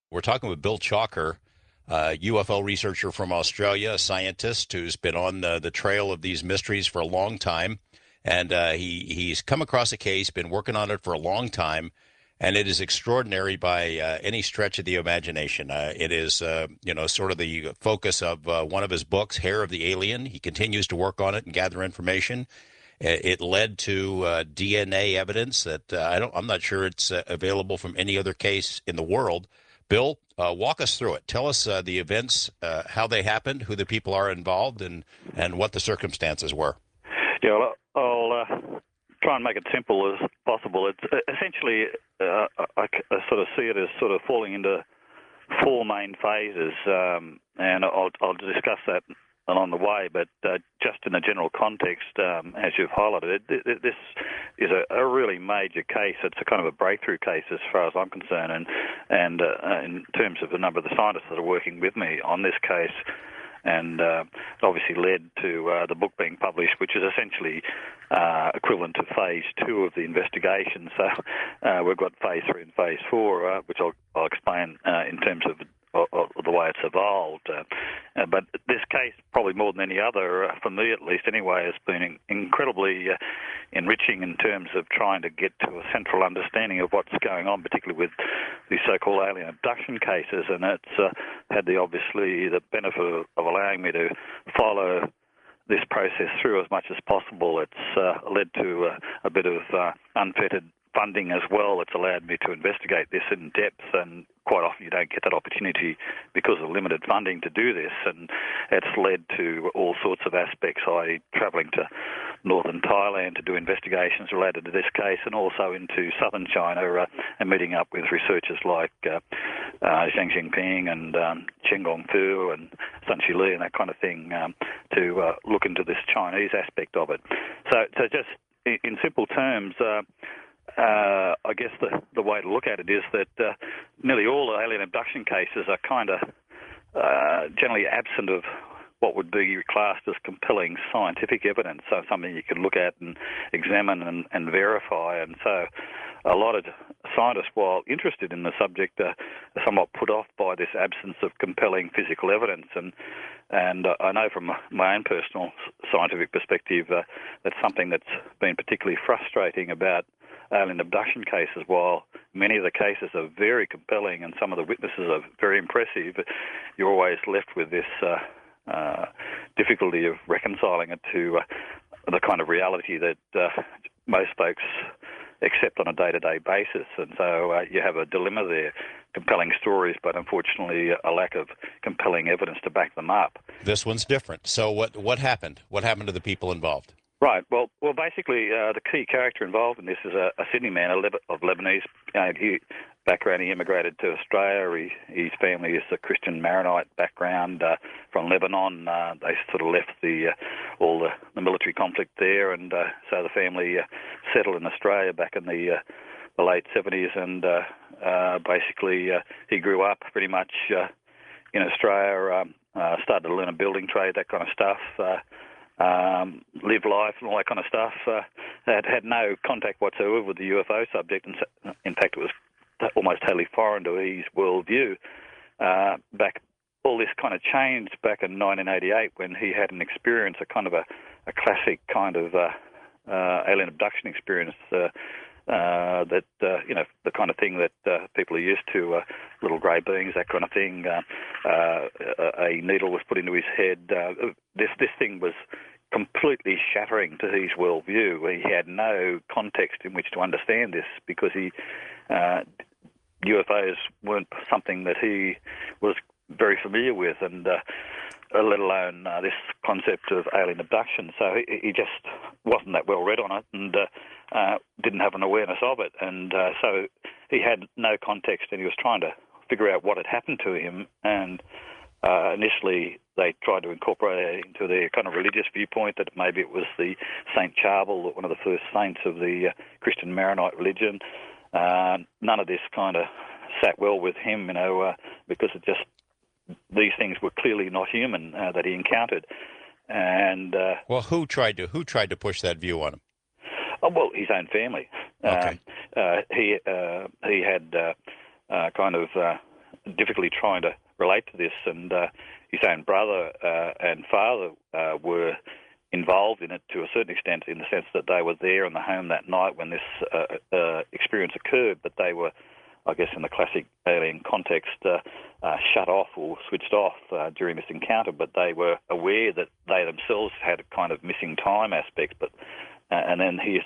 We're talking with Bill Chalker, UFO researcher from Australia, a scientist who's been on the trail of these mysteries for a long time. And he's come across a case, been working on it for a long time, and it is extraordinary by any stretch of the imagination. It is, sort of the focus of one of his books, Hair of the Alien. He continues to work on it and gather information. It led to DNA evidence that I'm not sure it's available from any other case in the world. Bill, walk us through it. Tell us the events, how they happened, who the people are involved, and what the circumstances were. Yeah, well, I'll try and make it simple as possible. It's essentially, I sort of see it as sort of falling into four main phases, and I'll discuss that along the way, but just in a general context, as you've highlighted, this is a really major case. It's a kind of a breakthrough case as far as I'm concerned, and in terms of the number of the scientists that are working with me on this case, and obviously led to the book being published, which is essentially equivalent to phase 2 of the investigation. So we've got phase 3 and phase 4, which I'll explain in terms of the way it's evolved. But this case, probably more than any other, for me at least anyway, has been incredibly enriching in terms of trying to get to a central understanding of what's going on, particularly with the so-called alien abduction cases. And it's had obviously the benefit of allowing me to follow this process through as much as possible. It's led to a bit of unfettered funding as well. It's allowed me to investigate this in depth, and quite often you don't get that opportunity because of limited funding to do this, and it's led to all sorts of aspects, i.e. travelling to northern Thailand to do investigations related to this case, and also into southern China and meeting up with researchers like Zhang Jinping and Chen Gongfu and Sun Shi and that kind of thing to look into this Chinese aspect of it. So just in simple terms, I guess the way to look at it is that nearly all the alien abduction cases are kind of generally absent of what would be classed as compelling scientific evidence, so something you can look at and examine and verify. And so a lot of scientists, while interested in the subject, are somewhat put off by this absence of compelling physical evidence. And I know from my own personal scientific perspective that's something that's been particularly frustrating about alien abduction cases. While many of the cases are very compelling and some of the witnesses are very impressive, you're always left with this difficulty of reconciling it to the kind of reality that most folks accept on a day-to-day basis. And so you have a dilemma there, compelling stories, but unfortunately a lack of compelling evidence to back them up. This one's different. So what happened? What happened to the people involved? Right. Well, basically, the key character involved in this is a Sydney man of Lebanese background. He immigrated to Australia. His family is a Christian Maronite background from Lebanon. They sort of left all the military conflict there, and so the family settled in Australia back in the late 70s. And basically, he grew up pretty much in Australia. Started to learn a building trade, that kind of stuff. Live life and all that kind of stuff. Had no contact whatsoever with the UFO subject, and in fact it was almost totally foreign to his worldview. All this kind of changed back in 1988 when he had an experience, a kind of a classic kind of alien abduction experience that the kind of thing that people are used to, little grey beings, that kind of thing. A needle was put into his head. This thing was completely shattering to his worldview. He had no context in which to understand this because UFOs weren't something that he was very familiar with, and let alone this concept of alien abduction. So he just wasn't that well read on it, and didn't have an awareness of it. And so he had no context, and he was trying to figure out what had happened to him. And initially they tried to incorporate it into their kind of religious viewpoint, that maybe it was the Saint Charbel, one of the first saints of the Christian Maronite religion. None of this kind of sat well with him, because it just, these things were clearly not human that he encountered. And well, who tried to push that view on him? Well, his own family. Okay. He had kind of difficulty trying to relate to this, and his own brother and father were involved in it to a certain extent, in the sense that they were there in the home that night when this experience occurred, but they were, I guess, in the classic alien context, shut off or switched off during this encounter, but they were aware that they themselves had a kind of missing time aspect. But and then here's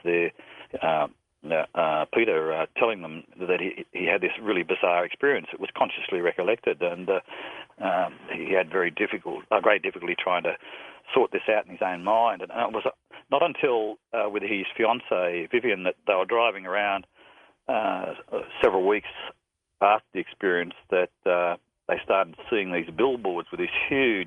Peter telling them that he had this really bizarre experience. It was consciously recollected, and he had great difficulty trying to sort this out in his own mind. And it was not until with his fiancée Vivian that they were driving around several weeks after the experience that they started seeing these billboards with these huge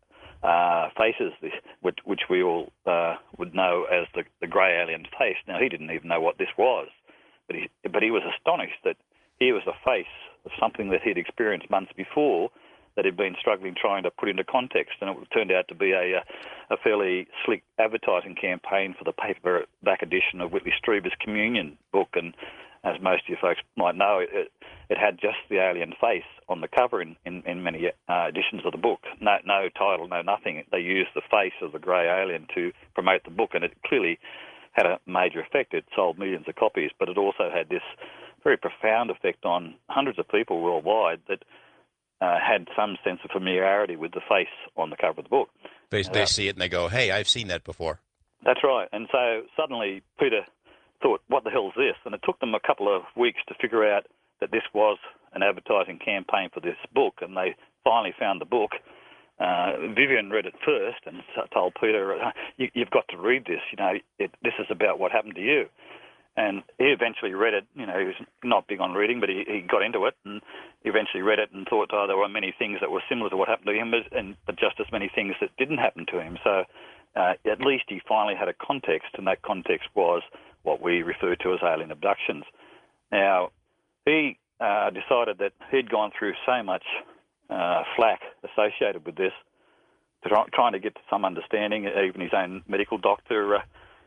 faces, which we all would know as the grey alien face. Now, he didn't even know what this was, but he was astonished that here was the face of something that he'd experienced months before that he'd been struggling trying to put into context, and it turned out to be a fairly slick advertising campaign for the paperback edition of Whitley Strieber's Communion book. And as most of you folks might know, it had just the alien face on the cover in many editions of the book. No title, no nothing. They used the face of the grey alien to promote the book, and it clearly had a major effect. It sold millions of copies, but it also had this very profound effect on hundreds of people worldwide that had some sense of familiarity with the face on the cover of the book. They see it and they go, hey, I've seen that before. That's right. And so suddenly Peter thought, what the hell's this? And it took them a couple of weeks to figure out that this was an advertising campaign for this book, and they finally found the book. Vivian read it first and told Peter, you've got to read this. This is about what happened to you. And he eventually read it. He was not big on reading, but he got into it, and he eventually read it and thought, there were many things that were similar to what happened to him, but just as many things that didn't happen to him. So at least he finally had a context, and that context was what we refer to as alien abductions. Now, he decided that he'd gone through so much flack associated with this, trying to get to some understanding. Even his own medical doctor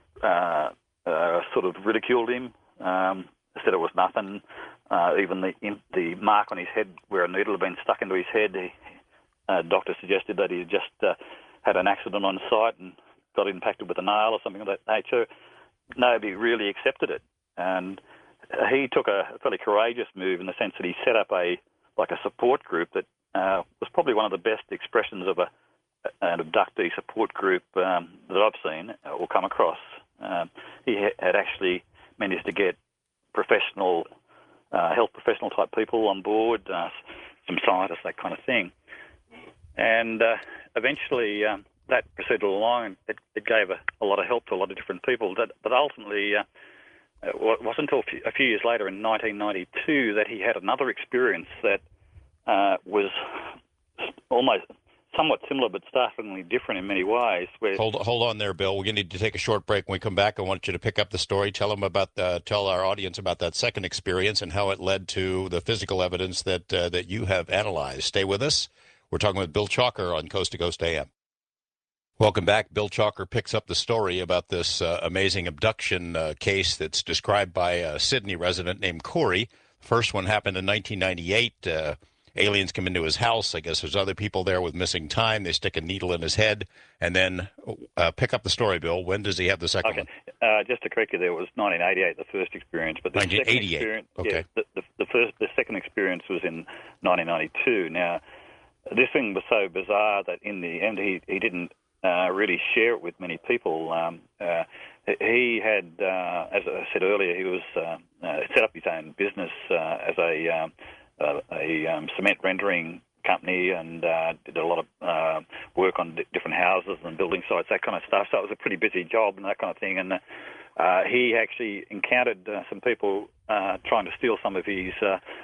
sort of ridiculed him, said it was nothing. Even the mark on his head where a needle had been stuck into his head, the doctor suggested that he just had an accident on site and got impacted with a nail or something of that nature. Nobody really accepted it. And he took a fairly courageous move in the sense that he set up a support group that was probably one of the best expressions of an abductee support group that I've seen or come across. He had actually managed to get professional, health professional type people on board, some scientists, that kind of thing. And eventually that proceeded along. It gave a lot of help to a lot of different people. But ultimately, it wasn't until a few years later in 1992 that he had another experience that was almost somewhat similar but startlingly different in many ways. Hold on there, Bill. We're going to need to take a short break. When we come back, I want you to pick up the story. Tell our audience about that second experience and how it led to the physical evidence that you have analyzed. Stay with us. We're talking with Bill Chalker on Coast to Coast AM. Welcome back. Bill Chalker picks up the story about this amazing abduction case that's described by a Sydney resident named Corey. First one happened in 1998. Aliens come into his house. I guess there's other people there with missing time. They stick a needle in his head. And then pick up the story, Bill. When does he have the second one? Just to correct you, there was 1988, the first experience. But the 1988. Second experience, okay. Yeah, the second experience was in 1992. Now, this thing was so bizarre that in the end he didn't really share it with many people. He had, as I said earlier, he was set up his own business as a cement rendering company and did a lot of work on different houses and building sites, that kind of stuff. So it was a pretty busy job and that kind of thing. And he actually encountered some people trying to steal some of his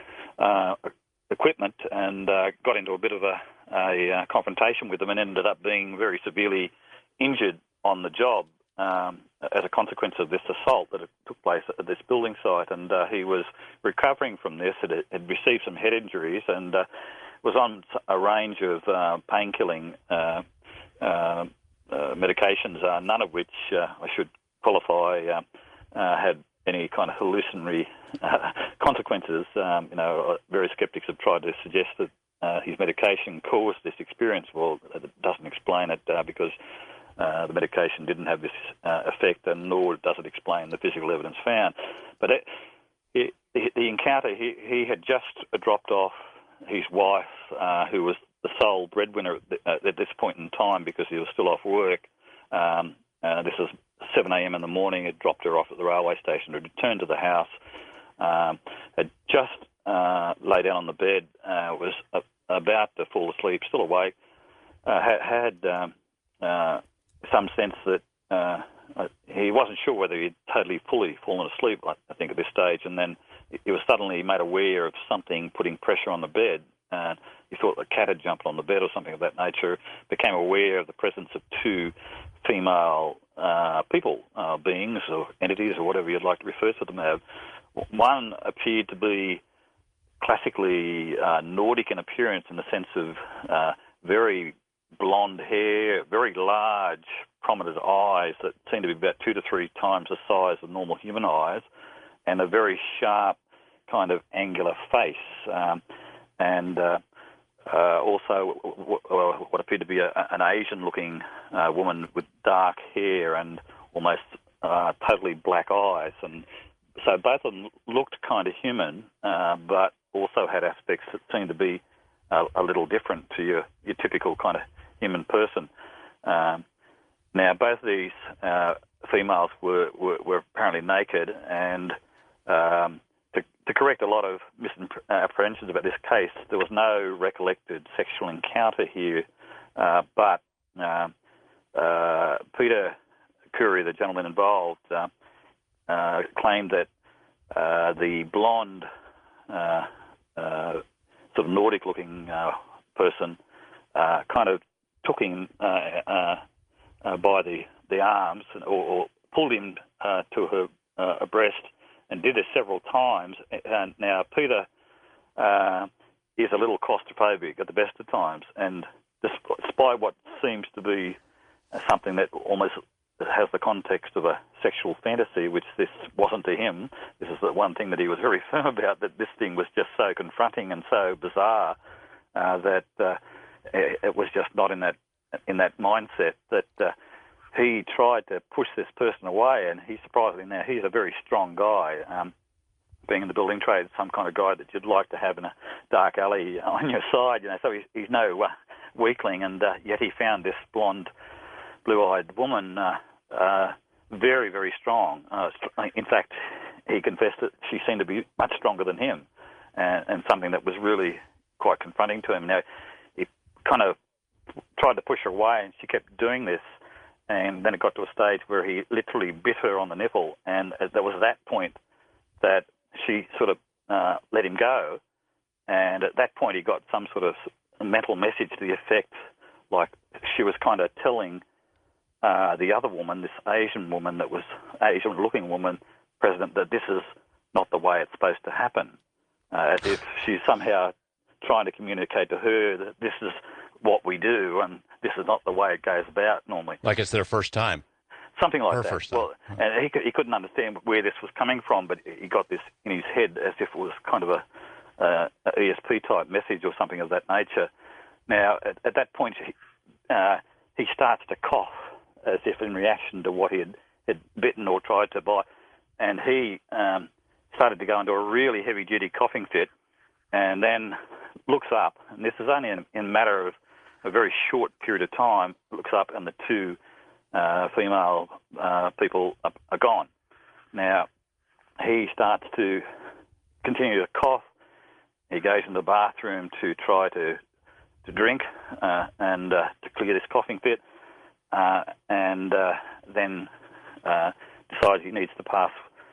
equipment and got into a bit of a confrontation with them and ended up being very severely injured on the job as a consequence of this assault that took place at this building site. And he was recovering from this. It had received some head injuries and was on a range of pain-killing medications, none of which I should qualify had any kind of hallucinatory consequences. Various skeptics have tried to suggest that his medication caused this experience. Well, it doesn't explain it because the medication didn't have this effect, and nor does it explain the physical evidence found. But the encounter, he had just dropped off his wife, who was the sole breadwinner at this point in time because he was still off work. This was 7 a.m. in the morning. Had dropped her off at the railway station, had returned to the house, had just lay down on the bed, was about to fall asleep, still awake, had some sense that he wasn't sure whether he'd totally, fully fallen asleep, I think, at this stage, and then he was suddenly made aware of something putting pressure on the bed. He thought the cat had jumped on the bed or something of that nature, became aware of the presence of two female people, beings or entities or whatever you'd like to refer to them as. One appeared to be classically Nordic in appearance, in the sense of very blonde hair, very large, prominent eyes that seemed to be about 2 to 3 times the size of normal human eyes, and a very sharp kind of angular face. Also what appeared to be an Asian-looking woman with dark hair and almost totally black eyes. And so both of them looked kind of human, but also had aspects that seemed to be a little different to your typical kind of human person. Now, both of these females were apparently naked, and to correct a lot of misapprehensions about this case, there was no recollected sexual encounter here, but Peter Curry, the gentleman involved, claimed that the blonde, sort of Nordic-looking person kind of took him by the arms or pulled him to her breast, and did this several times. And now Peter is a little claustrophobic at the best of times, and despite what seems to be something that almost has the context of a sexual fantasy, which this wasn't to him, this is the one thing that he was very firm about, that this thing was just so confronting and so bizarre that it was just not in that mindset, that he tried to push this person away. And he's surprisingly, now he's a very strong guy, being in the building trade, some kind of guy that you'd like to have in a dark alley on your side, so he's no weakling, and yet he found this blonde, blue-eyed woman very, very strong. In fact, he confessed that she seemed to be much stronger than him, and something that was really quite confronting to him. Now, he kind of tried to push her away, and she kept doing this, and then it got to a stage where he literally bit her on the nipple, and there was that point that she sort of let him go, and at that point he got some sort of mental message to the effect like she was kind of telling the other woman, this Asian woman that was Asian-looking woman, President, that this is not the way it's supposed to happen, as if she's somehow trying to communicate to her that this is what we do and this is not the way it goes about normally. Like it's their first time. Something like Her that. first time. Well, and he couldn't understand where this was coming from, but he got this in his head as if it was kind of a ESP-type message or something of that nature. Now, at that point, he starts to cough as if in reaction to what he had bitten or tried to bite, and he started to go into a really heavy-duty coughing fit, and then looks up, and this is only in a matter of a very short period of time, looks up and the two female people are gone. Now, he starts to continue to cough. He goes in the bathroom to try to drink and to clear this coughing fit, and then decides he needs to pass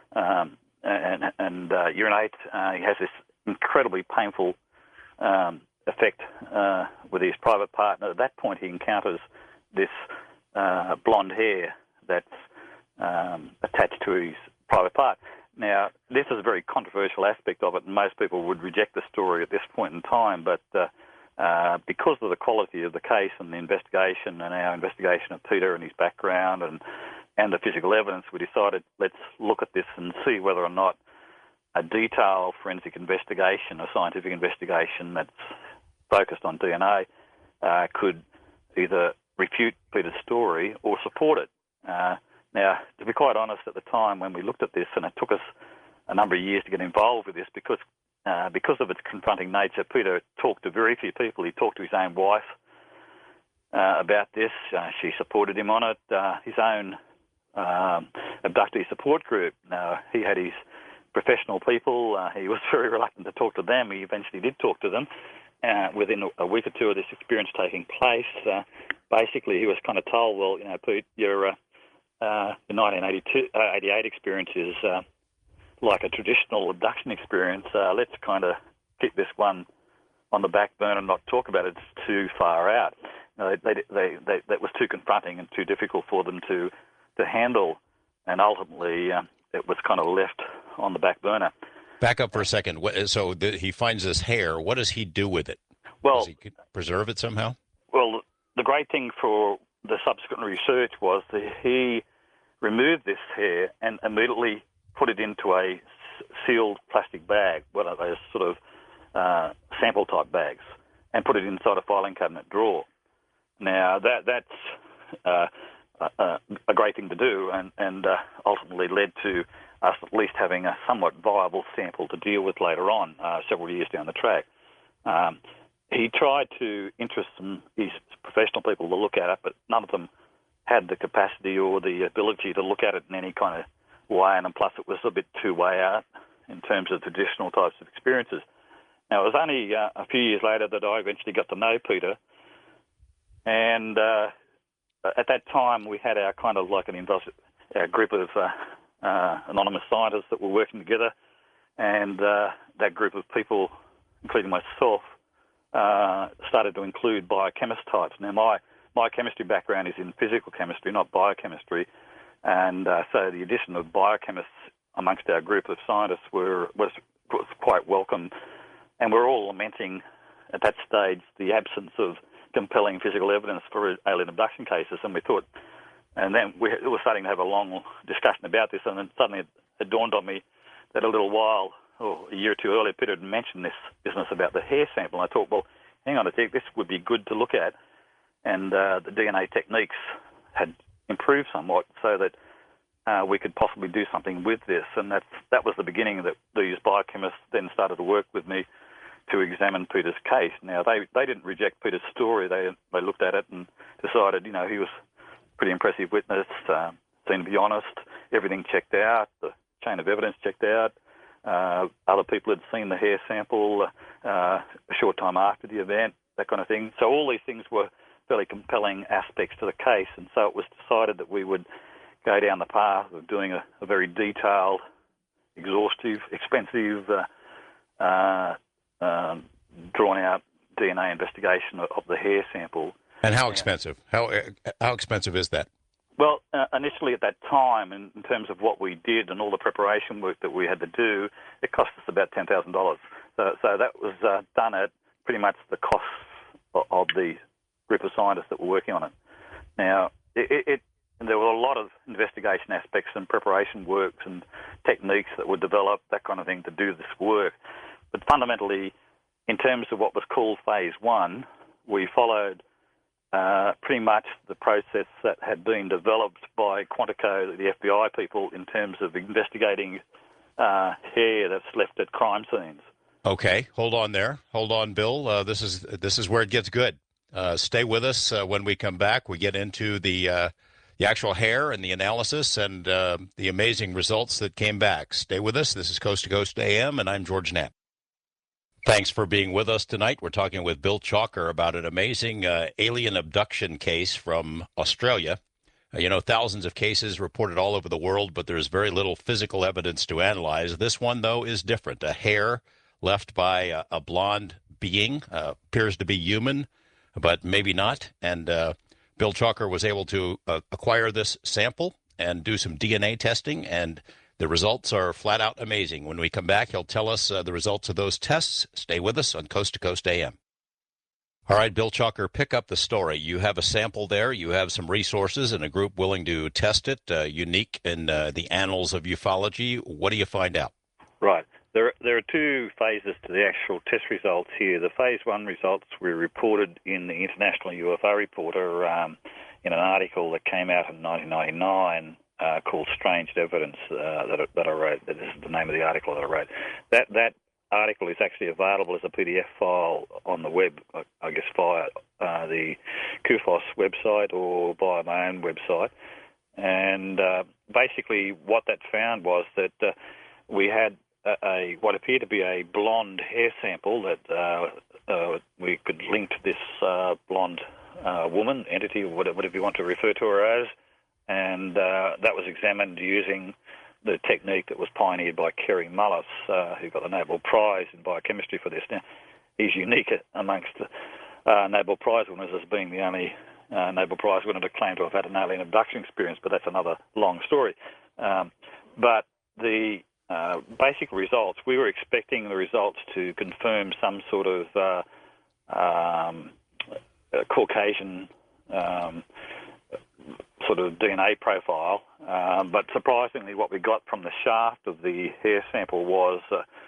and urinate. He has this incredibly painful effect with his private partner. At that point, he encounters this blonde hair that's attached to his private part. Now, this is a very controversial aspect of it, and most people would reject the story at this point in time, but because of the quality of the case and the investigation and our investigation of Peter and his background and the physical evidence, we decided let's look at this and see whether or not a detailed forensic investigation, a scientific investigation that's focused on DNA, could either refute Peter's story or support it. Now, to be quite honest, at the time when we looked at this, and it took us a number of years to get involved with this because of its confronting nature, Peter talked to very few people. He talked to his own wife about this. She supported him on it. His own abductee support group. He had his professional people. He was very reluctant to talk to them. He eventually did talk to them. Within a week or two of this experience taking place, basically he was kind of told, well, Pete, your 1988 experience is like a traditional abduction experience. Let's kind of keep this one on the back burner and not talk about it. It's too far out. That was too confronting and too difficult for them to handle, and ultimately it was kind of left on the back burner. Back up for a second. So he finds this hair. What does he do with it? Well, does he preserve it somehow? Well, the great thing for the subsequent research was that he removed this hair and immediately put it into a sealed plastic bag, one of those sort of sample type bags, and put it inside a filing cabinet drawer. Now that's a great thing to do, and ultimately led to us at least having a somewhat viable sample to deal with later on, several years down the track. He tried to interest his professional people to look at it, but none of them had the capacity or the ability to look at it in any kind of way, and plus it was a bit too way out in terms of traditional types of experiences. Now, it was only a few years later that I eventually got to know Peter, and at that time we had our kind of like our group of anonymous scientists that were working together, and that group of people, including myself, started to include biochemist types. Now, my chemistry background is in physical chemistry, not biochemistry, and so the addition of biochemists amongst our group of scientists was quite welcome, and we're all lamenting at that stage the absence of compelling physical evidence for alien abduction cases, and we thought, and then we were starting to have a long discussion about this, and then suddenly it dawned on me that a little while, a year or two earlier, Peter had mentioned this business about the hair sample, and I thought, well, hang on a sec, this would be good to look at, and the DNA techniques had improved somewhat so that we could possibly do something with this, and that was the beginning that these biochemists then started to work with me to examine Peter's case. Now, they didn't reject Peter's story. They looked at it and decided, he was a pretty impressive witness, seemed to be honest, everything checked out, the chain of evidence checked out. Other people had seen the hair sample a short time after the event, that kind of thing. So all these things were fairly compelling aspects to the case, and so it was decided that we would go down the path of doing a very detailed, exhaustive, expensive, drawn-out DNA investigation of the hair sample. And how expensive? How expensive is that? Well, initially at that time, in terms of what we did and all the preparation work that we had to do, it cost us about $10,000. So that was done at pretty much the cost of the group of scientists that were working on it. Now, there were a lot of investigation aspects and preparation works and techniques that were developed, that kind of thing, to do this work. But fundamentally, in terms of what was called Phase 1, we followed pretty much the process that had been developed by Quantico, the FBI people, in terms of investigating hair that's left at crime scenes. Okay, hold on there. Hold on, Bill. This is where it gets good. Stay with us. When we come back, we get into the actual hair and the analysis and the amazing results that came back. Stay with us. This is Coast to Coast AM, and I'm George Knapp. Thanks for being with us tonight. We're talking with Bill Chalker about an amazing alien abduction case from Australia. Thousands of cases reported all over the world, but there's very little physical evidence to analyze. This one, though, is different. A hair left by a blonde being, appears to be human, but maybe not. And Bill Chalker was able to acquire this sample and do some DNA testing, and the results are flat out amazing. When we come back, he'll tell us the results of those tests. Stay with us on Coast to Coast AM. All right, Bill Chalker, pick up the story. You have a sample there. You have some resources and a group willing to test it, unique in the annals of ufology. What do you find out? Right. There are two phases to the actual test results here. The phase one results were reported in the International UFO Reporter in an article that came out in 1999 called "Strange Evidence" that I wrote. This is the name of the article that I wrote. That article is actually available as a PDF file on the web, I guess via the CUFOS website or via my own website. And basically what that found was that we had what appeared to be a blonde hair sample that we could link to this blonde woman, entity, or whatever you want to refer to her as, and that was examined using the technique that was pioneered by Kerry Mullis, who got the Nobel Prize in biochemistry for this. Now, he's unique amongst Nobel Prize winners as being the only Nobel Prize winner to claim to have had an alien abduction experience, but that's another long story. But the basic results, we were expecting the results to confirm some sort of Caucasian sort of DNA profile, but surprisingly what we got from the shaft of the hair sample was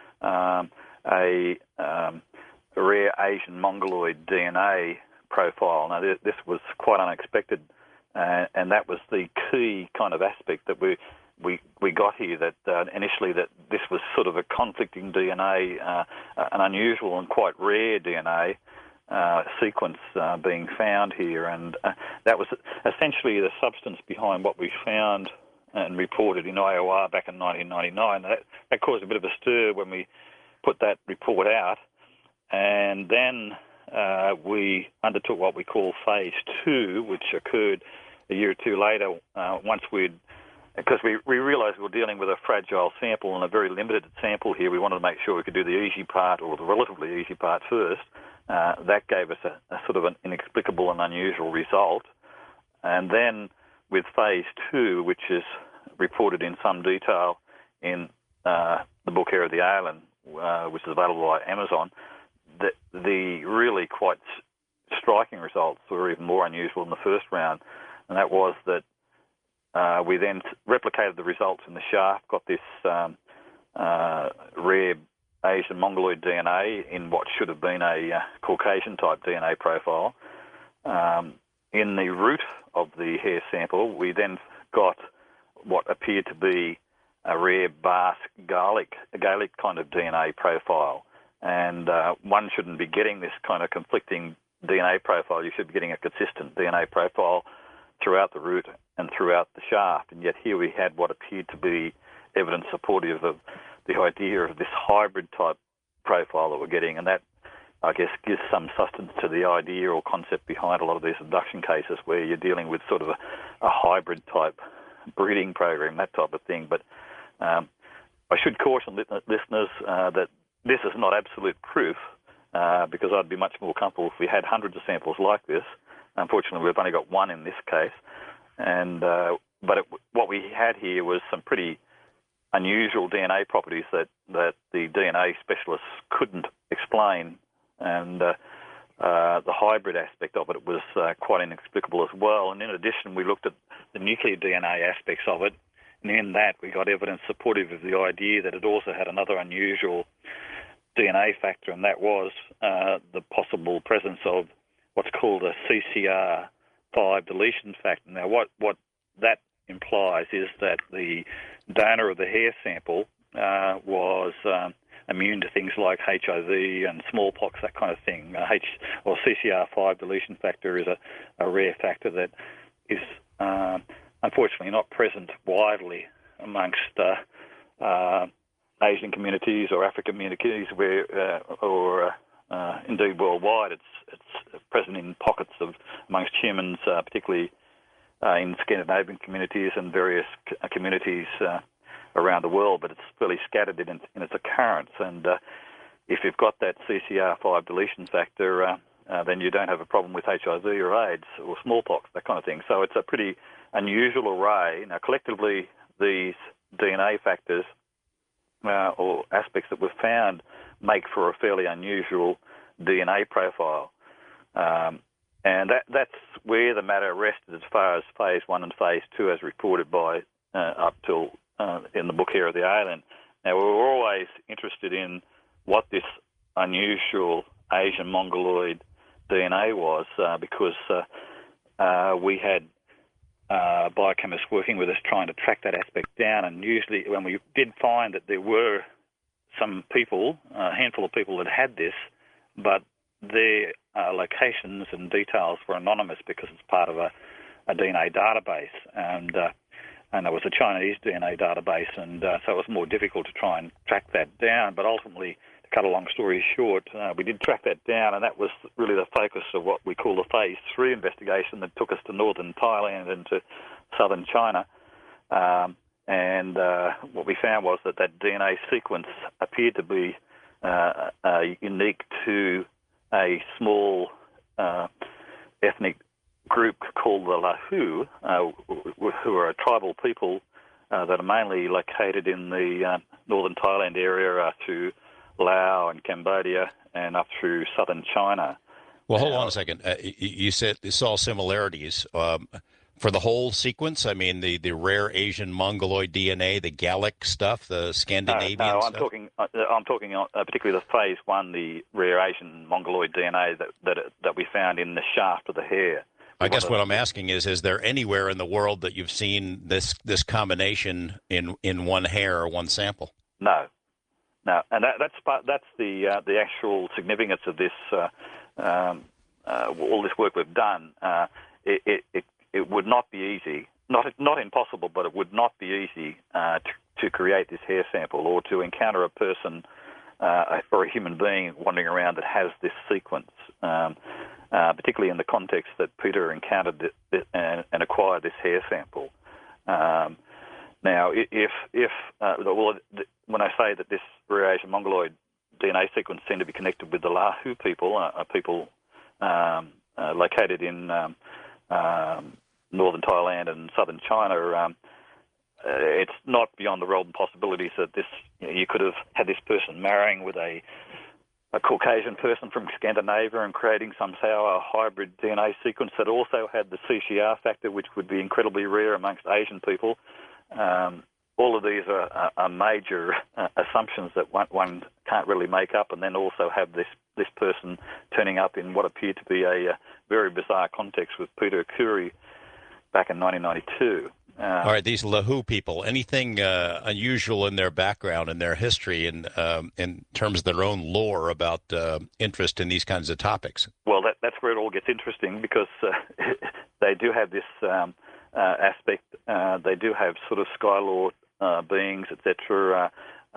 a rare Asian Mongoloid DNA profile. Now this was quite unexpected, and that was the key kind of aspect that we got here, that initially that this was sort of a conflicting DNA, an unusual and quite rare DNA sequence being found here, and that was essentially the substance behind what we found and reported in IOR back in 1999. That caused a bit of a stir when we put that report out, and then we undertook what we call phase two, which occurred a year or two later, because we realised we were dealing with a fragile sample and a very limited sample here. We wanted to make sure we could do the easy part, or the relatively easy part first. That gave us a sort of an inexplicable and unusual result. And then with phase two, which is reported in some detail in the book Hair of the Alien, which is available on Amazon, the really quite striking results were even more unusual in the first round, and that was that we then replicated the results in the shaft, got this rare Asian Mongoloid DNA in what should have been a Caucasian-type DNA profile. In the root of the hair sample, we then got what appeared to be a rare Basque Gaelic kind of DNA profile. And one shouldn't be getting this kind of conflicting DNA profile. You should be getting a consistent DNA profile throughout the root and throughout the shaft. And yet here we had what appeared to be evidence supportive of the idea of this hybrid-type profile that we're getting. And that, I guess, gives some sustenance to the idea or concept behind a lot of these abduction cases, where you're dealing with sort of a hybrid-type breeding program, that type of thing. But I should caution listeners that this is not absolute proof, because I'd be much more comfortable if we had hundreds of samples like this. Unfortunately, we've only got one in this case. And what we had here was some pretty unusual DNA properties that the DNA specialists couldn't explain, and the hybrid aspect of it was quite inexplicable as well. And in addition, we looked at the nuclear DNA aspects of it, and in that we got evidence supportive of the idea that it also had another unusual DNA factor, and that was the possible presence of what's called a CCR5 deletion factor. Now, what that implies is that the donor of the hair sample was immune to things like HIV and smallpox, that kind of thing. CCR5 deletion factor is a rare factor that is unfortunately not present widely amongst Asian communities or African communities, or indeed worldwide. It's present in pockets amongst humans, particularly in Scandinavian communities and various communities around the world, but it's fairly scattered in its occurrence. And if you've got that CCR5 deletion factor, then you don't have a problem with HIV or AIDS or smallpox, that kind of thing. So it's a pretty unusual array. Now, collectively, these DNA factors or aspects that we've found make for a fairly unusual DNA profile. And that's where the matter rested as far as phase one and phase two as reported by up till in the book Hair of the Alien. Now, we were always interested in what this unusual Asian Mongoloid DNA was because we had biochemists working with us trying to track that aspect down, and usually when we did find that there were some people, a handful of people that had this, but their locations and details were anonymous because it's part of a DNA database, and it was a Chinese DNA database, and so it was more difficult to try and track that down. But ultimately, to cut a long story short, we did track that down, and that was really the focus of what we call the Phase 3 investigation that took us to northern Thailand and to southern China. And what we found was that DNA sequence appeared to be unique to a small ethnic group called the Lahu, who are a tribal people that are mainly located in the northern Thailand area through Laos and Cambodia and up through southern China. Well, hold on a second. You said you saw similarities for the whole sequence. I mean, the rare Asian Mongoloid DNA, the Gallic stuff, the Scandinavian no, stuff. I'm talking particularly the Phase 1, the rare Asian Mongoloid DNA that we found in the shaft of the hair. I guess what I'm asking is there anywhere in the world that you've seen this combination in one hair or one sample? No, and that's the actual significance of this. All this work we've done. It would not be easy, not impossible, but it would not be easy to create this hair sample or to encounter a person or a human being wandering around that has this sequence. Particularly in the context that Peter encountered and acquired this hair sample. Now, when I say that this rare Asian Mongoloid DNA sequence seemed to be connected with the Lahu people, people located in northern Thailand and southern China, it's not beyond the realm of possibilities that you could have had this person marrying with a Caucasian person from Scandinavia and creating somehow a hybrid DNA sequence that also had the CCR factor, which would be incredibly rare amongst Asian people. All of these are major assumptions that one can't really make up, and then also have this person turning up in what appeared to be a very bizarre context with Peter Khoury back in 1992. All right, these Lahu people, anything unusual in their background and their history in terms of their own lore about interest in these kinds of topics? Well, that's where it all gets interesting because they do have this aspect. They do have sort of Skylord beings, etc.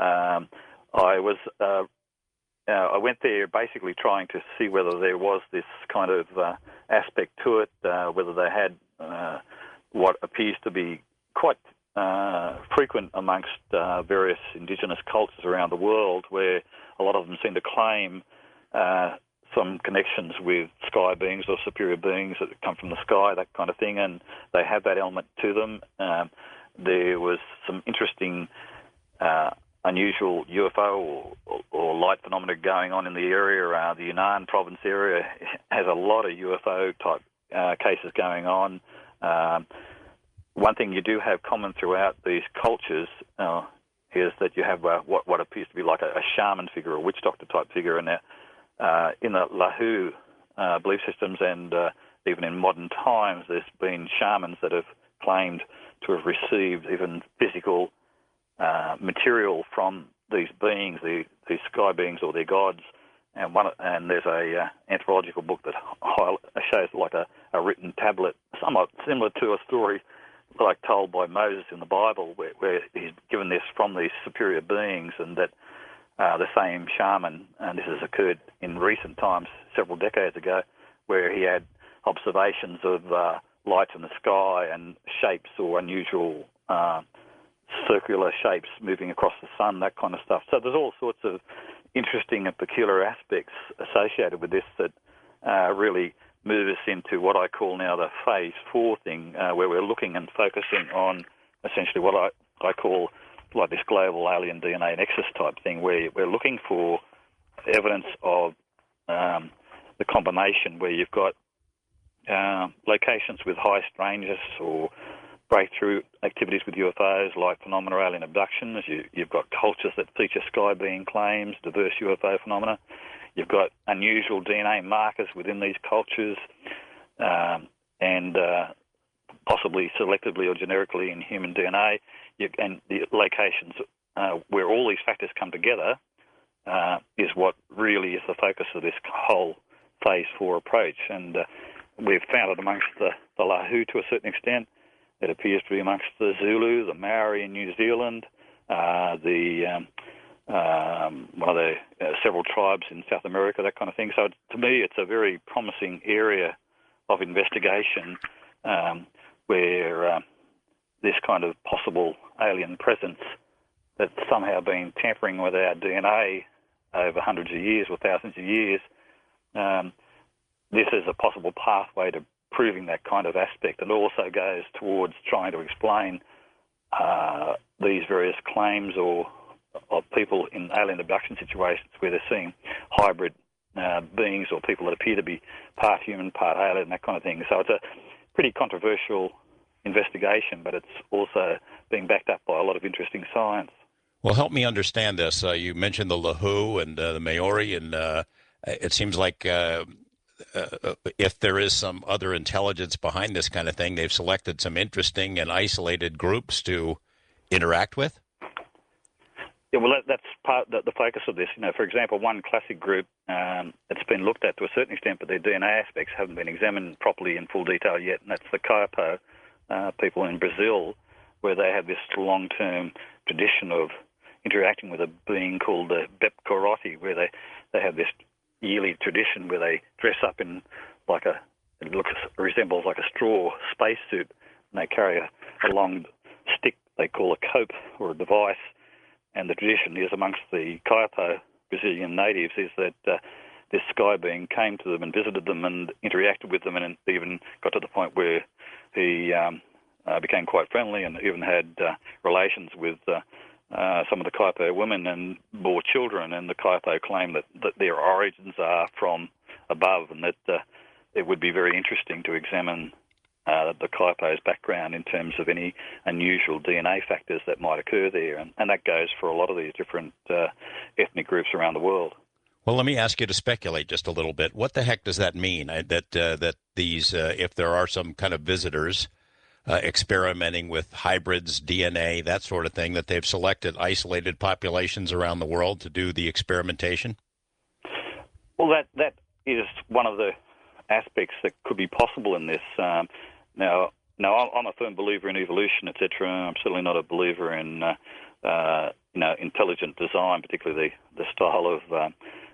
I went there basically trying to see whether there was this kind of aspect to it, whether they had what appears to be quite frequent amongst various indigenous cultures around the world, where a lot of them seem to claim some connections with sky beings or superior beings that come from the sky, that kind of thing, and they have that element to them. There was some interesting unusual UFO or light phenomena going on in the area. The Yunnan province area has a lot of UFO-type cases going on. One thing you do have common throughout these cultures is that you have what appears to be like a shaman figure, a witch doctor type figure, and in the Lahu belief systems, and even in modern times, there's been shamans that have claimed to have received even physical material from these beings, these sky beings or their gods. And there's a anthropological book that shows like a written tablet, somewhat similar to a story like told by Moses in the Bible, where he's given this from these superior beings, and that the same shaman, and this has occurred in recent times, several decades ago, where he had observations of lights in the sky and shapes or unusual circular shapes moving across the sun, that kind of stuff. So there's all sorts of interesting and peculiar aspects associated with this that really move us into what I call now the Phase 4 thing, where we're looking and focusing on essentially what I call like this global alien DNA nexus type thing, where we're looking for evidence of the combination where you've got locations with high strangeness or breakthrough activities with UFOs like phenomena alien abductions. You've got cultures that feature sky being claims, diverse UFO phenomena. You've got unusual DNA markers within these cultures, and possibly selectively or generically in human DNA. And the locations where all these factors come together is what really is the focus of this whole Phase 4 approach. And we've found it amongst the Lahu to a certain extent. It appears to be amongst the Zulu, the Maori in New Zealand, one of the several tribes in South America, that kind of thing. So to me, it's a very promising area of investigation where this kind of possible alien presence that's somehow been tampering with our DNA over hundreds of years or thousands of years, this is a possible pathway to proving that kind of aspect, and also goes towards trying to explain these various claims of people in alien abduction situations where they're seeing hybrid beings or people that appear to be part human, part alien, that kind of thing. So it's a pretty controversial investigation, but it's also being backed up by a lot of interesting science. Well, help me understand this. You mentioned the Lahu and the Maori, and it seems like if there is some other intelligence behind this kind of thing, they've selected some interesting and isolated groups to interact with? Yeah, well, that's part the focus of this. For example, one classic group that's been looked at to a certain extent, but their DNA aspects haven't been examined properly in full detail yet, and that's the Kaiapó people in Brazil, where they have this long-term tradition of interacting with a being called the Bepkoroti, where they have this yearly tradition where they dress up in resembles like a straw spacesuit, and they carry a long stick they call a cope or a device. And the tradition is amongst the Kaiapó Brazilian natives is that this sky being came to them and visited them and interacted with them, and even got to the point where he became quite friendly and even had relations with some of the Kaiapó women and bore children. And the Kaiapó claim that their origins are from above, and that it would be very interesting to examine the Kaiapó's background in terms of any unusual DNA factors that might occur there. And that goes for a lot of these different ethnic groups around the world. Well, let me ask you to speculate just a little bit. What the heck does that mean? That these, if there are some kind of visitors experimenting with hybrids, DNA, that sort of thing, that they've selected isolated populations around the world to do the experimentation? Well, that is one of the aspects that could be possible in this. Now, I'm a firm believer in evolution, etc. I'm certainly not a believer in intelligent design, particularly the style of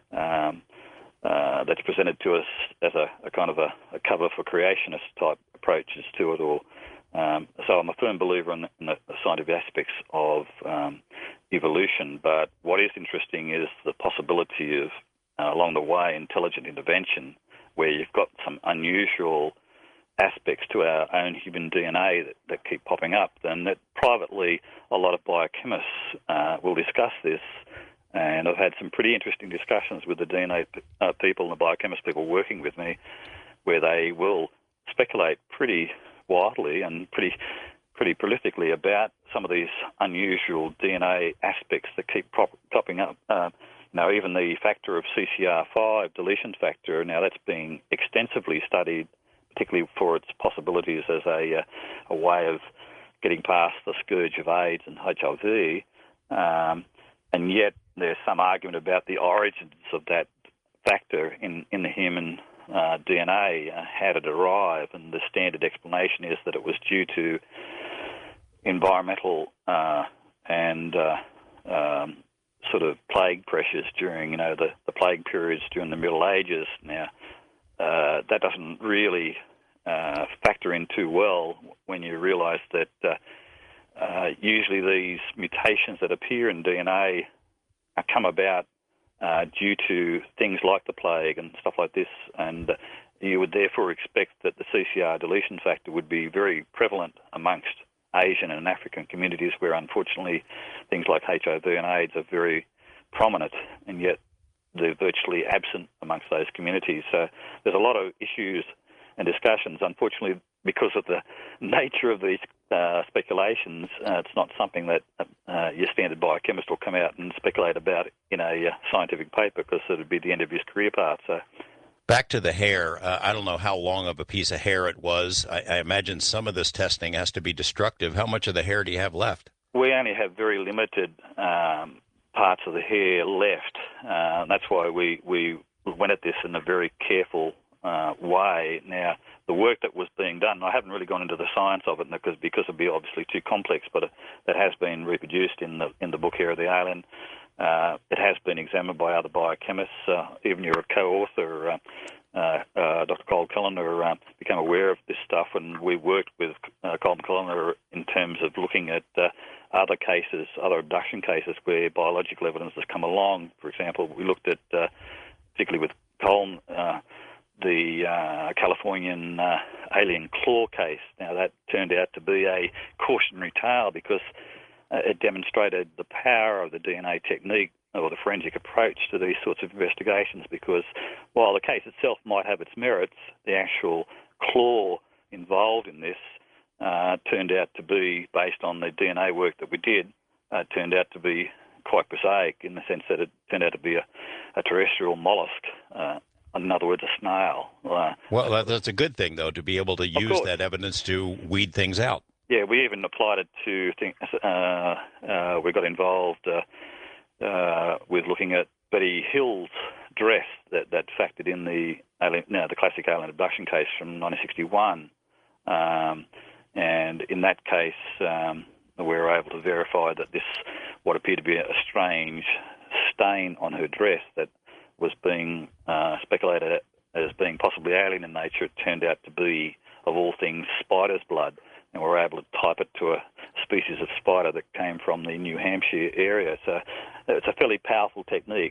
that's presented to us as a kind of a cover for creationist type approaches to it all. So I'm a firm believer in the scientific aspects of evolution. But what is interesting is the possibility of, along the way, intelligent intervention, where you've got some unusual aspects to our own human DNA that keep popping up. And that privately, a lot of biochemists will discuss this. And I've had some pretty interesting discussions with the DNA people and the biochemist people working with me, where they will speculate pretty widely and pretty prolifically about some of these unusual DNA aspects that keep popping up. Even the factor of CCR5, deletion factor, now that's being extensively studied, particularly for its possibilities as a way of getting past the scourge of AIDS and HIV. And yet there's some argument about the origins of that factor in the human DNA, how to derive, and the standard explanation is that it was due to environmental and sort of plague pressures during, the plague periods during the Middle Ages. Now, that doesn't really factor in too well when you realise that usually these mutations that appear in DNA come about due to things like the plague and stuff like this, and you would therefore expect that the CCR deletion factor would be very prevalent amongst Asian and African communities, where unfortunately things like HIV and AIDS are very prominent, and yet they're virtually absent amongst those communities. So there's a lot of issues and discussions. Unfortunately, because of the nature of these speculations. It's not something that your standard biochemist will come out and speculate about in a scientific paper, because it would be the end of his career path. So. Back to the hair. I don't know how long of a piece of hair it was. I imagine some of this testing has to be destructive. How much of the hair do you have left? We only have very limited parts of the hair left. That's why we went at this in a very careful way. Now, the work that was being done, I haven't really gone into the science of it because it'd be obviously too complex, but it has been reproduced in the book Hair of the Alien. It has been examined by other biochemists. Even your co-author, Dr. Colm Kellner, became aware of this stuff, and we worked with Colm Kellner in terms of looking at other cases, other abduction cases where biological evidence has come along. For example, we looked at, particularly with Colm, the Californian alien claw case. Now, that turned out to be a cautionary tale because it demonstrated the power of the DNA technique or the forensic approach to these sorts of investigations, because while the case itself might have its merits, the actual claw involved in this turned out to be, based on the DNA work that we did, turned out to be quite prosaic in the sense that it turned out to be a terrestrial mollusk, in other words, a snail. Well, that's a good thing, though, to be able to use that evidence to weed things out. Yeah, we even applied it to things. We got involved with looking at Betty Hill's dress that factored in the classic alien abduction case from 1961. And in that case, we were able to verify that this, what appeared to be a strange stain on her dress that was being speculated as being possibly alien in nature, it turned out to be, of all things, spider's blood. And we were able to type it to a species of spider that came from the New Hampshire area. So it's a fairly powerful technique,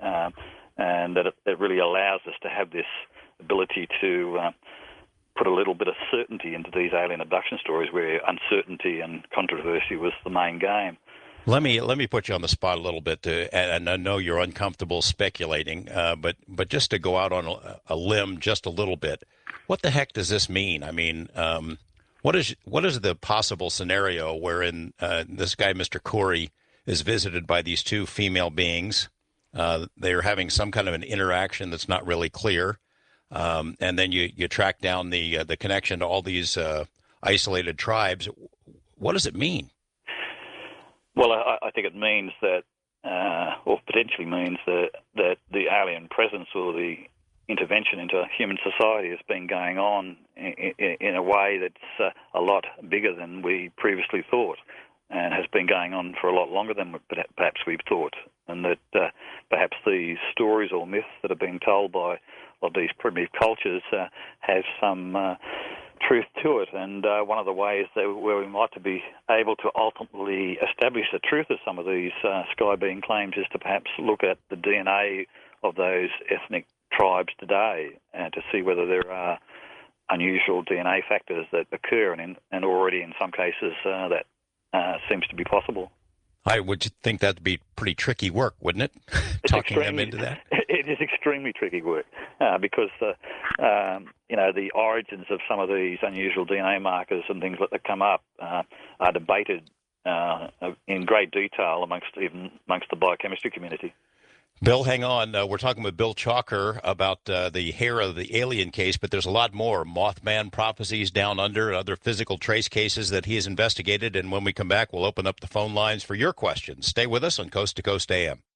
and that it really allows us to have this ability to put a little bit of certainty into these alien abduction stories where uncertainty and controversy was the main game. Let me put you on the spot a little bit, and I know you're uncomfortable speculating, but just to go out on a limb just a little bit, what the heck does this mean? I mean, what is the possible scenario wherein this guy, Mr. Corey, is visited by these two female beings? They are having some kind of an interaction that's not really clear, and then you track down the connection to all these isolated tribes. What does it mean? Well, I think it means that, or potentially means that the alien presence or the intervention into human society has been going on in a way that's a lot bigger than we previously thought, and has been going on for a lot longer than perhaps we've thought, and that perhaps these stories or myths that are being told by these primitive cultures have some truth to it. And one of the ways where we might be able to ultimately establish the truth of some of these sky being claims is to perhaps look at the DNA of those ethnic tribes today and to see whether there are unusual DNA factors that occur, and already in some cases that seems to be possible. I would think that'd be pretty tricky work, wouldn't it? Talking them into that. It is extremely tricky work because the origins of some of these unusual DNA markers and things that come up are debated in great detail amongst the biochemistry community. Bill, hang on. We're talking with Bill Chalker about the hair of the alien case, but there's a lot more. Mothman prophecies down under and other physical trace cases that he has investigated. And when we come back, we'll open up the phone lines for your questions. Stay with us on Coast to Coast AM.